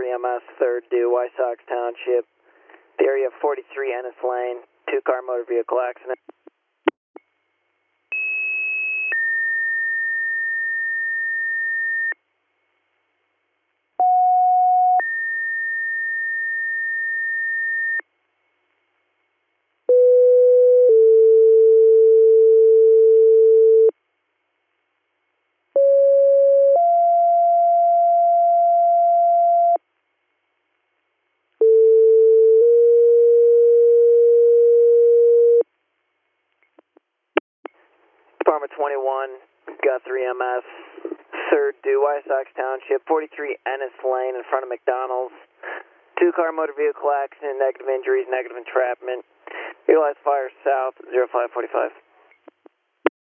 3 MS, 3rd due, Wysox Township, the area of 43 Ennis Lane, 2-car motor vehicle accident. Department 21, Guthrie MS, 3rd due, Wysox Township, 43 Ennis Lane in front of McDonald's. 2-car motor vehicle accident, negative injuries, negative entrapment. Realize fire south, 0545.